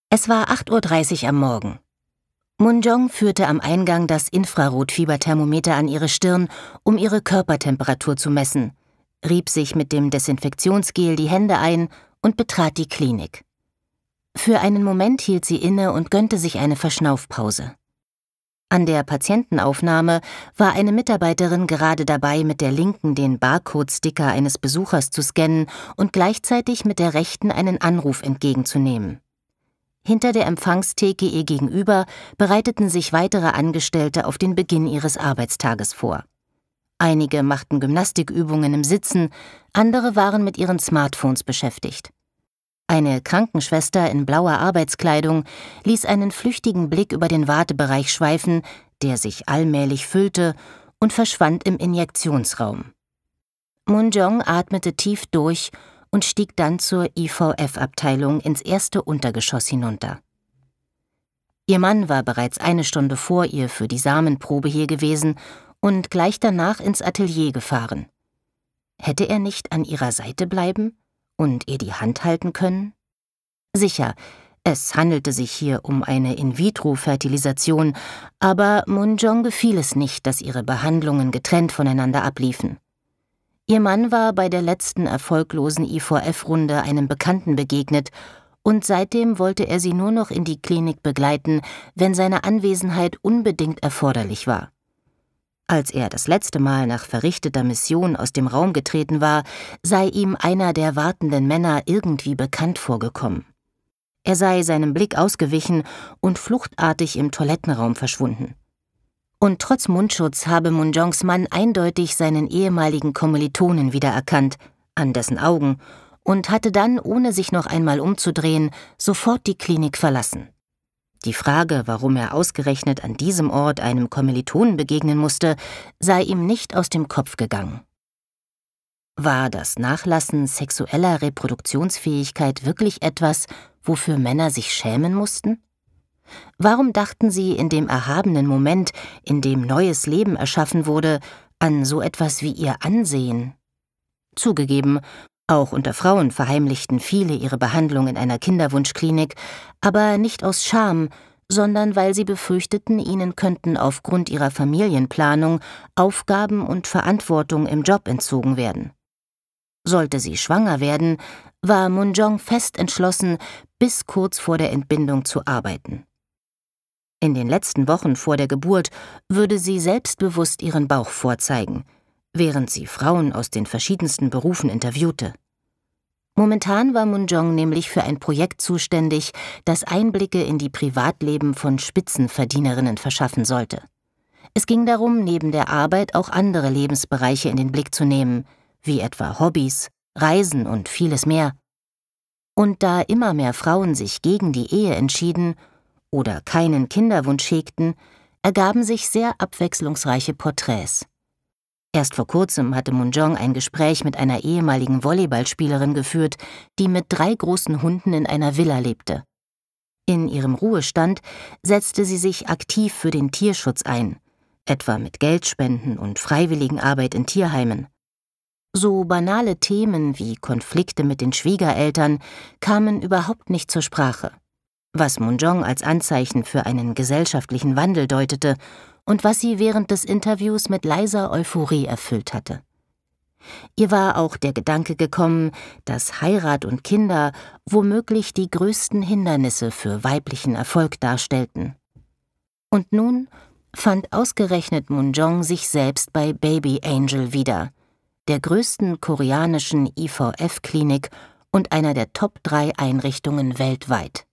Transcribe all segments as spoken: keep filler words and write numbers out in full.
Es war acht Uhr dreißig am Morgen. Mun-Jong führte am Eingang das Infrarotfieberthermometer an ihre Stirn, um ihre Körpertemperatur zu messen, rieb sich mit dem Desinfektionsgel die Hände ein und betrat die Klinik. Für einen Moment hielt sie inne und gönnte sich eine Verschnaufpause. An der Patientenaufnahme war eine Mitarbeiterin gerade dabei, mit der linken den Barcode-Sticker eines Besuchers zu scannen und gleichzeitig mit der rechten einen Anruf entgegenzunehmen. Hinter der Empfangstheke ihr gegenüber bereiteten sich weitere Angestellte auf den Beginn ihres Arbeitstages vor. Einige machten Gymnastikübungen im Sitzen, andere waren mit ihren Smartphones beschäftigt. Eine Krankenschwester in blauer Arbeitskleidung ließ einen flüchtigen Blick über den Wartebereich schweifen, der sich allmählich füllte und verschwand im Injektionsraum. Mun-Jong atmete tief durch und stieg dann zur I V F-Abteilung ins erste Untergeschoss hinunter. Ihr Mann war bereits eine Stunde vor ihr für die Samenprobe hier gewesen und gleich danach ins Atelier gefahren. Hätte er nicht an ihrer Seite bleiben und ihr die Hand halten können? Sicher, es handelte sich hier um eine In-vitro-Fertilisation, aber Mun-Jong gefiel es nicht, dass ihre Behandlungen getrennt voneinander abliefen. Ihr Mann war bei der letzten erfolglosen I V F-Runde einem Bekannten begegnet und seitdem wollte er sie nur noch in die Klinik begleiten, wenn seine Anwesenheit unbedingt erforderlich war. Als er das letzte Mal nach verrichteter Mission aus dem Raum getreten war, sei ihm einer der wartenden Männer irgendwie bekannt vorgekommen. Er sei seinem Blick ausgewichen und fluchtartig im Toilettenraum verschwunden. Und trotz Mundschutz habe Mun-Jongs Mann eindeutig seinen ehemaligen Kommilitonen wiedererkannt, an dessen Augen, und hatte dann, ohne sich noch einmal umzudrehen, sofort die Klinik verlassen. Die Frage, warum er ausgerechnet an diesem Ort einem Kommilitonen begegnen musste, sei ihm nicht aus dem Kopf gegangen. War das Nachlassen sexueller Reproduktionsfähigkeit wirklich etwas, wofür Männer sich schämen mussten? Warum dachten sie in dem erhabenen Moment, in dem neues Leben erschaffen wurde, an so etwas wie ihr Ansehen? Zugegeben, auch unter Frauen verheimlichten viele ihre Behandlung in einer Kinderwunschklinik, aber nicht aus Scham, sondern weil sie befürchteten, ihnen könnten aufgrund ihrer Familienplanung Aufgaben und Verantwortung im Job entzogen werden. Sollte sie schwanger werden, war Mun-Jong fest entschlossen, bis kurz vor der Entbindung zu arbeiten. In den letzten Wochen vor der Geburt würde sie selbstbewusst ihren Bauch vorzeigen, während sie Frauen aus den verschiedensten Berufen interviewte. Momentan war Mun-Jong nämlich für ein Projekt zuständig, das Einblicke in die Privatleben von Spitzenverdienerinnen verschaffen sollte. Es ging darum, neben der Arbeit auch andere Lebensbereiche in den Blick zu nehmen, wie etwa Hobbys, Reisen und vieles mehr. Und da immer mehr Frauen sich gegen die Ehe entschieden oder keinen Kinderwunsch hegten, ergaben sich sehr abwechslungsreiche Porträts. Erst vor kurzem hatte Mun-Jong ein Gespräch mit einer ehemaligen Volleyballspielerin geführt, die mit drei großen Hunden in einer Villa lebte. In ihrem Ruhestand setzte sie sich aktiv für den Tierschutz ein, etwa mit Geldspenden und Freiwilligenarbeit in Tierheimen. So banale Themen wie Konflikte mit den Schwiegereltern kamen überhaupt nicht zur Sprache, was Mun-Jong als Anzeichen für einen gesellschaftlichen Wandel deutete und was sie während des Interviews mit leiser Euphorie erfüllt hatte. Ihr war auch der Gedanke gekommen, dass Heirat und Kinder womöglich die größten Hindernisse für weiblichen Erfolg darstellten. Und nun fand ausgerechnet Mun-Jong sich selbst bei Baby Angel wieder, der größten koreanischen I V F-Klinik und einer der Top drei Einrichtungen weltweit.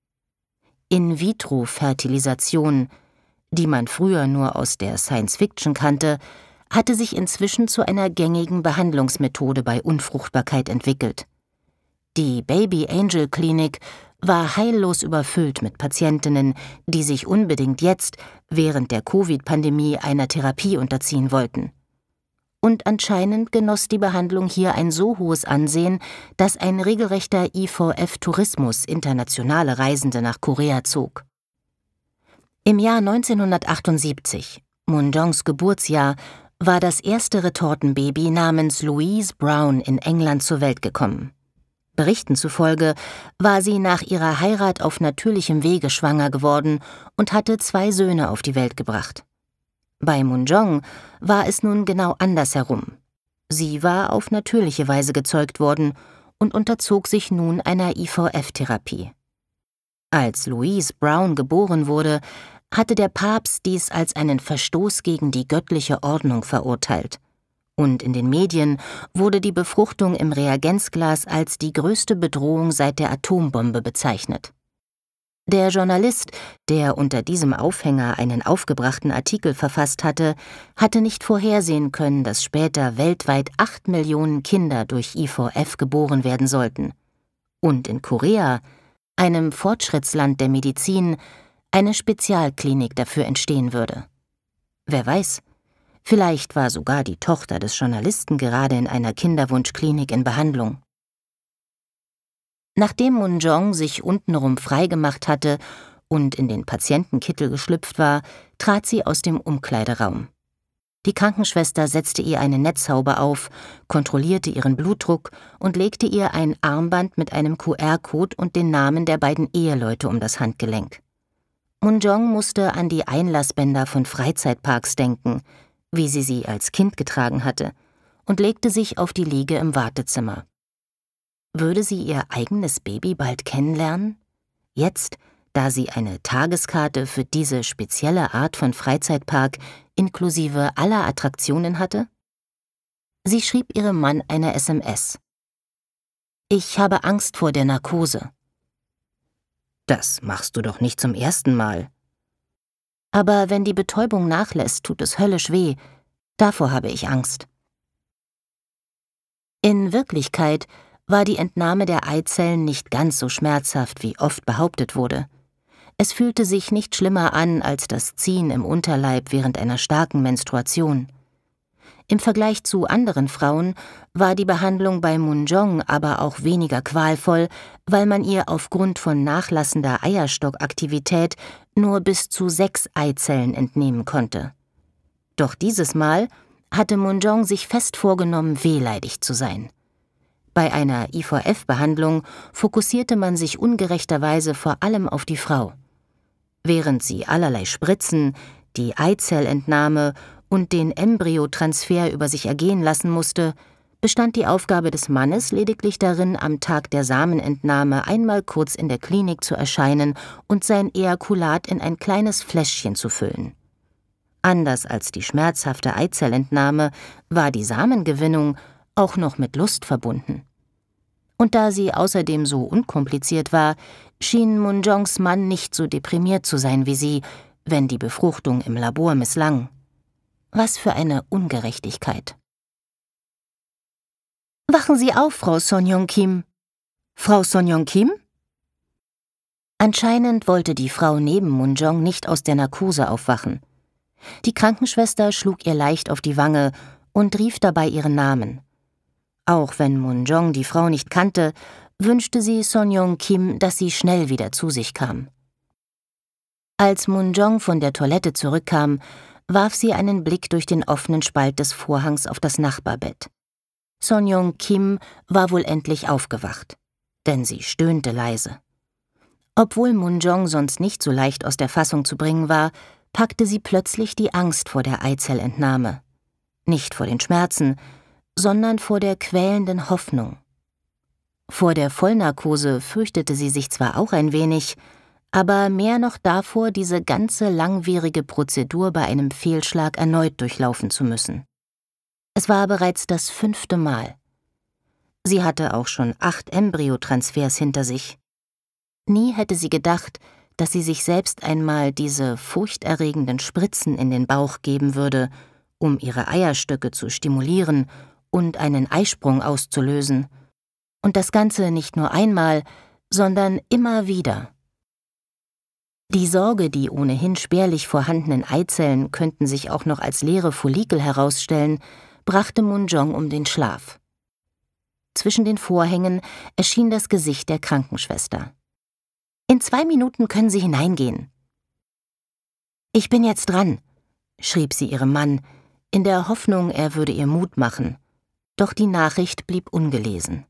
In-vitro-Fertilisation, die man früher nur aus der Science-Fiction kannte, hatte sich inzwischen zu einer gängigen Behandlungsmethode bei Unfruchtbarkeit entwickelt. Die Baby Angel Klinik war heillos überfüllt mit Patientinnen, die sich unbedingt jetzt, während der Covid-Pandemie, einer Therapie unterziehen wollten. Und anscheinend genoss die Behandlung hier ein so hohes Ansehen, dass ein regelrechter I V F-Tourismus internationale Reisende nach Korea zog. Im Jahr neunzehnhundertachtundsiebzig, Mun-Jongs Geburtsjahr, war das erste Retortenbaby namens Louise Brown in England zur Welt gekommen. Berichten zufolge war sie nach ihrer Heirat auf natürlichem Wege schwanger geworden und hatte zwei Söhne auf die Welt gebracht. Bei Munjong war es nun genau andersherum. Sie war auf natürliche Weise gezeugt worden und unterzog sich nun einer I V F-Therapie. Als Louise Brown geboren wurde, hatte der Papst dies als einen Verstoß gegen die göttliche Ordnung verurteilt. Und in den Medien wurde die Befruchtung im Reagenzglas als die größte Bedrohung seit der Atombombe bezeichnet. Der Journalist, der unter diesem Aufhänger einen aufgebrachten Artikel verfasst hatte, hatte nicht vorhersehen können, dass später weltweit acht Millionen Kinder durch I V F geboren werden sollten. Und in Korea, einem Fortschrittsland der Medizin, eine Spezialklinik dafür entstehen würde. Wer weiß, vielleicht war sogar die Tochter des Journalisten gerade in einer Kinderwunschklinik in Behandlung. Nachdem Munjong sich untenrum freigemacht hatte und in den Patientenkittel geschlüpft war, trat sie aus dem Umkleideraum. Die Krankenschwester setzte ihr eine Netzhaube auf, kontrollierte ihren Blutdruck und legte ihr ein Armband mit einem Q R-Code und den Namen der beiden Eheleute um das Handgelenk. Munjong musste an die Einlassbänder von Freizeitparks denken, wie sie sie als Kind getragen hatte, und legte sich auf die Liege im Wartezimmer. Würde sie ihr eigenes Baby bald kennenlernen? Jetzt, da sie eine Tageskarte für diese spezielle Art von Freizeitpark inklusive aller Attraktionen hatte? Sie schrieb ihrem Mann eine S M S. »Ich habe Angst vor der Narkose.« »Das machst du doch nicht zum ersten Mal.« »Aber wenn die Betäubung nachlässt, tut es höllisch weh. Davor habe ich Angst.« In Wirklichkeit war die Entnahme der Eizellen nicht ganz so schmerzhaft, wie oft behauptet wurde. Es fühlte sich nicht schlimmer an als das Ziehen im Unterleib während einer starken Menstruation. Im Vergleich zu anderen Frauen war die Behandlung bei Munjong aber auch weniger qualvoll, weil man ihr aufgrund von nachlassender Eierstockaktivität nur bis zu sechs Eizellen entnehmen konnte. Doch dieses Mal hatte Munjong sich fest vorgenommen, wehleidig zu sein. Bei einer I V F-Behandlung fokussierte man sich ungerechterweise vor allem auf die Frau. Während sie allerlei Spritzen, die Eizellentnahme und den Embryotransfer über sich ergehen lassen musste, bestand die Aufgabe des Mannes lediglich darin, am Tag der Samenentnahme einmal kurz in der Klinik zu erscheinen und sein Ejakulat in ein kleines Fläschchen zu füllen. Anders als die schmerzhafte Eizellentnahme war die Samengewinnung auch noch mit Lust verbunden. Und da sie außerdem so unkompliziert war, schien Munjongs Mann nicht so deprimiert zu sein wie sie, wenn die Befruchtung im Labor misslang. Was für eine Ungerechtigkeit. »Wachen Sie auf, Frau Sonyoung Kim.« »Frau Sonyoung Kim?« Anscheinend wollte die Frau neben Munjong nicht aus der Narkose aufwachen. Die Krankenschwester schlug ihr leicht auf die Wange und rief dabei ihren Namen. Auch wenn Munjong die Frau nicht kannte, wünschte sie Sonyoung Kim, dass sie schnell wieder zu sich kam. Als Munjong von der Toilette zurückkam, warf sie einen Blick durch den offenen Spalt des Vorhangs auf das Nachbarbett. Sonyoung Kim war wohl endlich aufgewacht, denn sie stöhnte leise. Obwohl Munjong sonst nicht so leicht aus der Fassung zu bringen war, packte sie plötzlich die Angst vor der Eizellentnahme. Nicht vor den Schmerzen, sondern vor der quälenden Hoffnung. Vor der Vollnarkose fürchtete sie sich zwar auch ein wenig, aber mehr noch davor, diese ganze langwierige Prozedur bei einem Fehlschlag erneut durchlaufen zu müssen. Es war bereits das fünfte Mal. Sie hatte auch schon acht Embryotransfers hinter sich. Nie hätte sie gedacht, dass sie sich selbst einmal diese furchterregenden Spritzen in den Bauch geben würde, um ihre Eierstöcke zu stimulieren und einen Eisprung auszulösen. Und das Ganze nicht nur einmal, sondern immer wieder. Die Sorge, die ohnehin spärlich vorhandenen Eizellen könnten sich auch noch als leere Follikel herausstellen, brachte Munjong um den Schlaf. Zwischen den Vorhängen erschien das Gesicht der Krankenschwester. »In zwei Minuten können Sie hineingehen.« »Ich bin jetzt dran«, schrieb sie ihrem Mann, in der Hoffnung, er würde ihr Mut machen. Doch die Nachricht blieb ungelesen.